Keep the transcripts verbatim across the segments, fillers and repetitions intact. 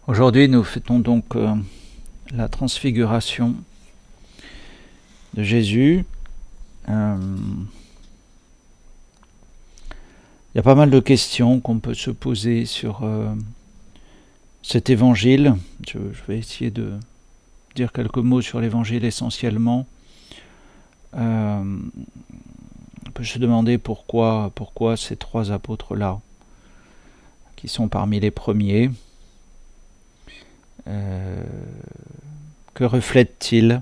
Aujourd'hui, nous fêtons donc euh, la transfiguration de Jésus. Euh, il y a pas mal de questions qu'on peut se poser sur euh, cet évangile. Je, je vais essayer de dire quelques mots sur l'évangile essentiellement. Euh, on peut se demander pourquoi, pourquoi ces trois apôtres-là, qui sont parmi les premiers, euh, que reflètent-ils?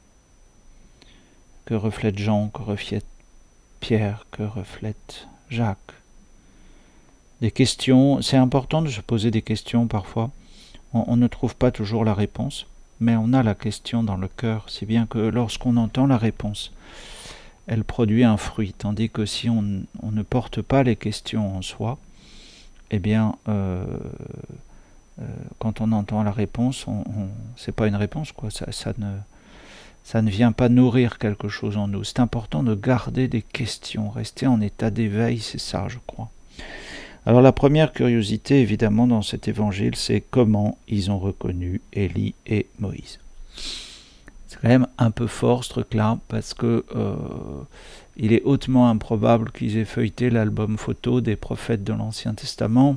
Que reflète Jean? Que reflète Pierre? Que reflète Jacques? Des questions, c'est important de se poser des questions parfois. On, on ne trouve pas toujours la réponse, mais on a la question dans le cœur, si bien que lorsqu'on entend la réponse, elle produit un fruit, tandis que si on, on ne porte pas les questions en soi, eh bien, euh, euh, quand on entend la réponse, on, on, c'est pas une réponse, quoi. Ça, ça ne, ça ne vient pas nourrir quelque chose en nous. C'est important de garder des questions, rester en état d'éveil, c'est ça, je crois. Alors la première curiosité, évidemment, dans cet évangile, c'est comment ils ont reconnu Élie et Moïse. C'est quand même un peu fort ce truc-là, parce que euh, il est hautement improbable qu'ils aient feuilleté l'album photo des prophètes de l'Ancien Testament,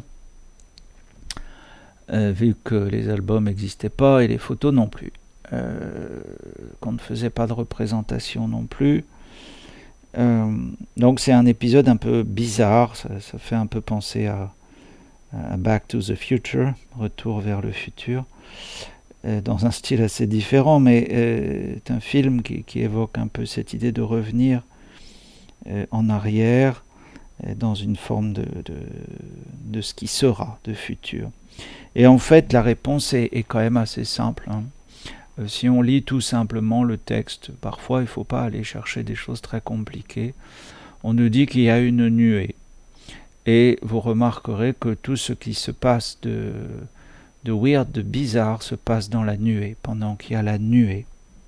euh, vu que les albums n'existaient pas et les photos non plus, euh, qu'on ne faisait pas de représentation non plus. Euh, donc c'est un épisode un peu bizarre, ça, ça fait un peu penser à, à Back to the Future, Retour vers le futur, euh, dans un style assez différent, mais euh, c'est un film qui, qui évoque un peu cette idée de revenir euh, en arrière, euh, dans une forme de, de, de ce qui sera, de futur. Et en fait, la réponse est, est quand même assez simple, hein. Euh, si on lit tout simplement le texte, parfois il ne faut pas aller chercher des choses très compliquées. On nous dit qu'il y a une nuée. Et vous remarquerez que tout ce qui se passe de, de weird, de bizarre, se passe dans la nuée, pendant qu'il y a la nuée.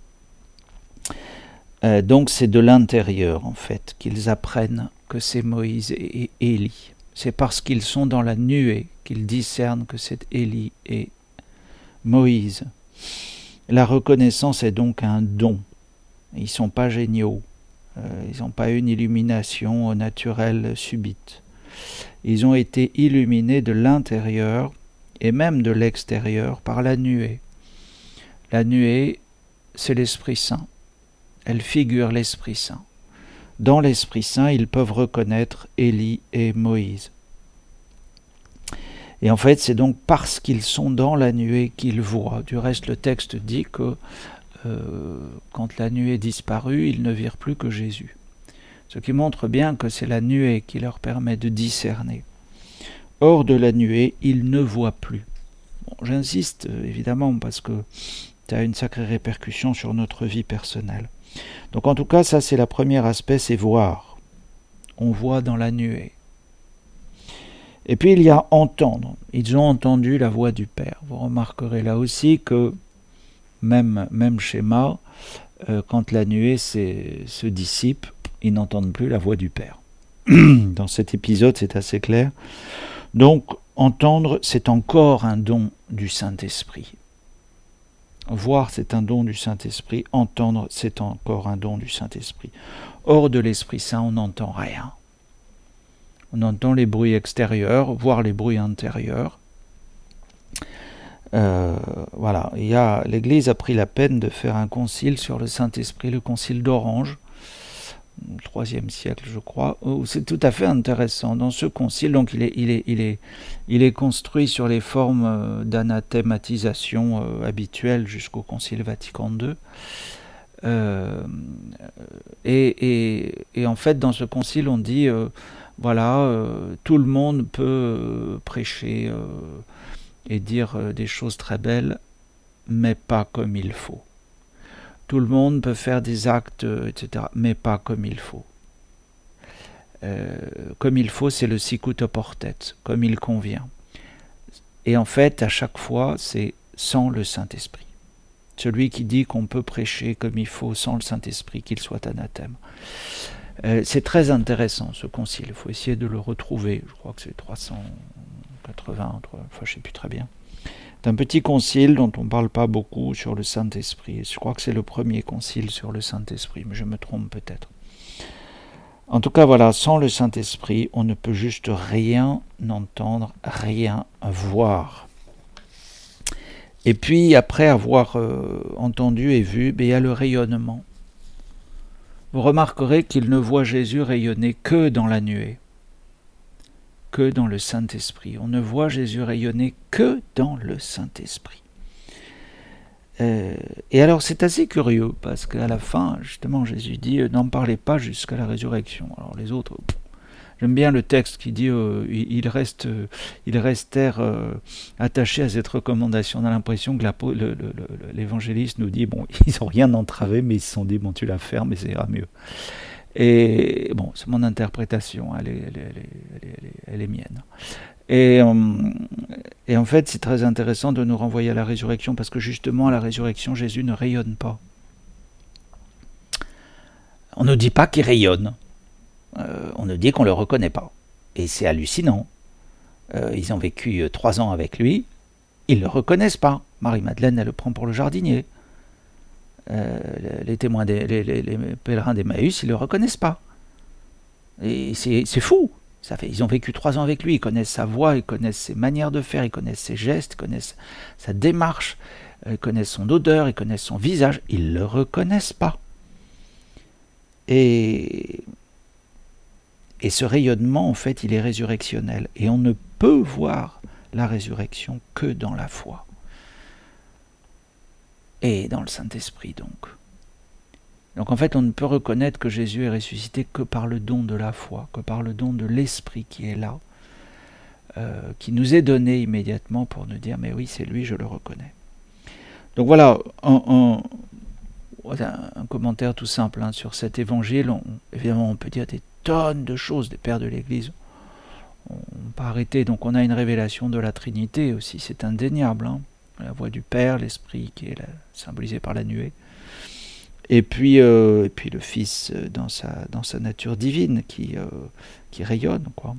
Euh, donc c'est de l'intérieur, en fait, qu'ils apprennent que c'est Moïse et Élie. C'est parce qu'ils sont dans la nuée qu'ils discernent que c'est Élie et Moïse. La reconnaissance est donc un don. Ils ne sont pas géniaux. Euh, ils n'ont pas une illumination naturelle subite. Ils ont été illuminés de l'intérieur et même de l'extérieur par la nuée. La nuée, c'est l'Esprit Saint. Elle figure l'Esprit Saint. Dans l'Esprit Saint, ils peuvent reconnaître Élie et Moïse. Et en fait, c'est donc parce qu'ils sont dans la nuée qu'ils voient. Du reste, le texte dit que euh, quand la nuée disparut, ils ne virent plus que Jésus. Ce qui montre bien que c'est la nuée qui leur permet de discerner. Hors de la nuée, ils ne voient plus. Bon, j'insiste évidemment parce que ça a une sacrée répercussion sur notre vie personnelle. Donc en tout cas, ça c'est le premier aspect, c'est voir. On voit dans la nuée. Et puis il y a entendre. Ils ont entendu la voix du Père. Vous remarquerez là aussi que, même, même schéma, euh, quand la nuée se dissipe, ils n'entendent plus la voix du Père. Dans cet épisode, c'est assez clair. Donc, entendre, c'est encore un don du Saint-Esprit. Voir, c'est un don du Saint-Esprit. Entendre, c'est encore un don du Saint-Esprit. Hors de l'Esprit Saint, on n'entend rien. On entend les bruits extérieurs, voire les bruits intérieurs. Euh, voilà, il y a, l'Église a pris la peine de faire un concile sur le Saint-Esprit, le concile d'Orange, au troisième siècle, je crois. Où c'est tout à fait intéressant. Dans ce concile, donc, il est, il est, il est, il est construit sur les formes d'anathématisation euh, habituelles jusqu'au concile Vatican deux. Euh, et, et, et en fait, dans ce concile, on dit... Euh, Voilà, euh, tout le monde peut euh, prêcher euh, et dire euh, des choses très belles, mais pas comme il faut. Tout le monde peut faire des actes, euh, et cetera, mais pas comme il faut. Euh, comme il faut, c'est le sicut oportet, comme il convient. Et en fait, à chaque fois, c'est sans le Saint-Esprit. Celui qui dit qu'on peut prêcher comme il faut sans le Saint-Esprit, qu'il soit anathème. Euh, c'est très intéressant ce concile, il faut essayer de le retrouver, je crois que c'est trois cent quatre-vingts, enfin je ne sais plus très bien. d'un petit concile dont on ne parle pas beaucoup sur le Saint-Esprit. Je crois que c'est le premier concile sur le Saint-Esprit, mais je me trompe peut-être. En tout cas, voilà, sans le Saint-Esprit, on ne peut juste rien entendre, rien voir. Et puis, après avoir euh, entendu et vu, ben, il y a le rayonnement. Vous remarquerez qu'il ne voit Jésus rayonner que dans la nuée, que dans le Saint-Esprit. On ne voit Jésus rayonner que dans le Saint-Esprit. Euh, et alors c'est assez curieux, parce qu'à la fin, justement, Jésus dit « n'en parlez pas jusqu'à la résurrection ». Alors les autres, pff, j'aime bien le texte qui dit euh, « ils, reste, euh, ils restèrent euh, attachés à cette recommandation ». On a l'impression que la, le, le, le, l'évangéliste nous dit « bon, ils n'ont rien entravé, mais ils se sont dit « bon, tu la fermes et ça ira mieux ». Et bon, c'est mon interprétation, elle est, elle est, elle est, elle est, elle est mienne. Et, euh, et en fait, c'est très intéressant de nous renvoyer à la résurrection, parce que justement, à la résurrection, Jésus ne rayonne pas. On ne dit pas qu'il rayonne, euh, on nous dit qu'on ne le reconnaît pas. Et c'est hallucinant. Euh, ils ont vécu euh, trois ans avec lui, ils ne le reconnaissent pas. Marie-Madeleine, elle le prend pour le jardinier. Euh, les témoins, des, les, les, les pèlerins d'Emmaüs, ils ne le reconnaissent pas. Et c'est, c'est fou. Ça fait, ils ont vécu trois ans avec lui, ils connaissent sa voix, ils connaissent ses manières de faire, ils connaissent ses gestes, ils connaissent sa démarche, ils connaissent son odeur, ils connaissent son visage, ils ne le reconnaissent pas. Et, et ce rayonnement, en fait, il est résurrectionnel. Et on ne peut voir la résurrection que dans la foi. Et dans le Saint-Esprit, donc. Donc en fait, on ne peut reconnaître que Jésus est ressuscité que par le don de la foi, que par le don de l'Esprit qui est là, euh, qui nous est donné immédiatement pour nous dire « mais oui, c'est lui, je le reconnais ». Donc voilà, un, un, un commentaire tout simple hein, sur cet évangile. On, évidemment, on peut dire des tonnes de choses des pères de l'Église. On ne peut pas arrêter. Donc on a une révélation de la Trinité aussi, c'est indéniable. Hein. La voix du Père, l'Esprit qui est là, symbolisé par la nuée. Et puis, euh, et puis le Fils dans sa, dans sa nature divine qui, euh, qui rayonne, quoi.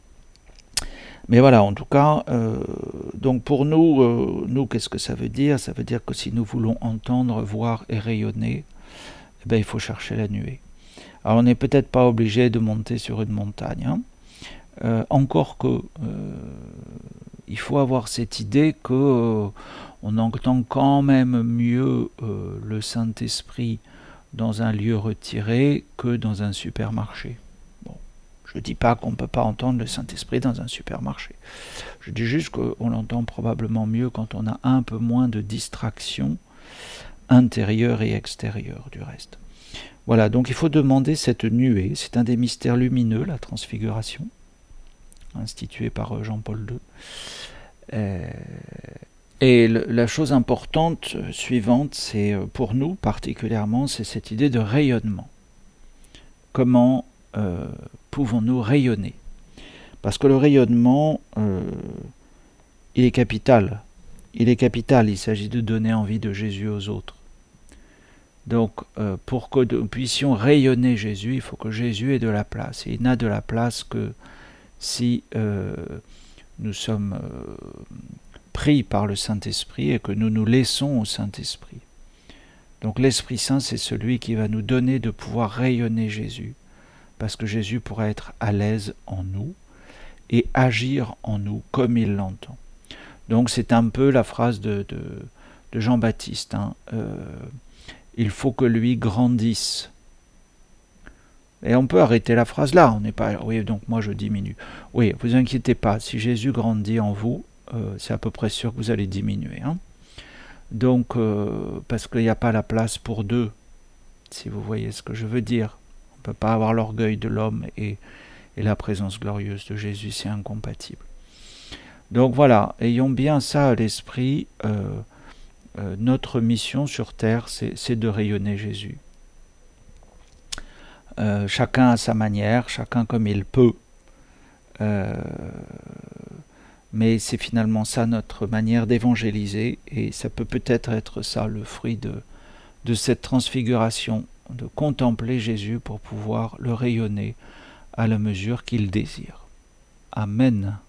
Mais voilà, en tout cas, euh, donc pour nous, euh, nous, qu'est-ce que ça veut dire? Ça veut dire que si nous voulons entendre, voir et rayonner, eh ben, il faut chercher la nuée. Alors on n'est peut-être pas obligé de monter sur une montagne, hein. euh, encore que euh, il faut avoir cette idée que euh, on entend quand même mieux euh, le Saint-Esprit dans un lieu retiré que dans un supermarché. Bon, je ne dis pas qu'on ne peut pas entendre le Saint-Esprit dans un supermarché. Je dis juste qu'on l'entend probablement mieux quand on a un peu moins de distraction intérieure et extérieure du reste. Voilà, donc il faut demander cette nuée. C'est un des mystères lumineux, la transfiguration, institué par Jean-Paul deux. Euh, et le, la chose importante euh, suivante, c'est euh, pour nous particulièrement, c'est cette idée de rayonnement. Comment euh, pouvons-nous rayonner? Parce que le rayonnement, euh, il est capital. Il est capital, il s'agit de donner envie de Jésus aux autres. Donc, euh, pour que nous puissions rayonner Jésus, il faut que Jésus ait de la place. Et il n'a de la place que si euh, nous sommes euh, pris par le Saint-Esprit et que nous nous laissons au Saint-Esprit. Donc l'Esprit Saint, c'est celui qui va nous donner de pouvoir rayonner Jésus, parce que Jésus pourra être à l'aise en nous et agir en nous comme il l'entend. Donc c'est un peu la phrase de, de, de Jean-Baptiste, hein, euh, il faut que lui grandisse. Et on peut arrêter la phrase là, on n'est pas, oui, donc moi je diminue. Oui, vous inquiétez pas, si Jésus grandit en vous, euh, c'est à peu près sûr que vous allez diminuer. Hein. Donc, euh, parce qu'il n'y a pas la place pour deux, si vous voyez ce que je veux dire. On ne peut pas avoir l'orgueil de l'homme et, et la présence glorieuse de Jésus, c'est incompatible. Donc voilà, ayons bien ça à l'esprit. Euh, euh, notre mission sur terre, c'est, c'est de rayonner Jésus. Euh, chacun à sa manière, chacun comme il peut. Euh, mais c'est finalement ça notre manière d'évangéliser, et ça peut peut-être être ça le fruit de, de cette transfiguration, de contempler Jésus pour pouvoir le rayonner à la mesure qu'il désire. Amen.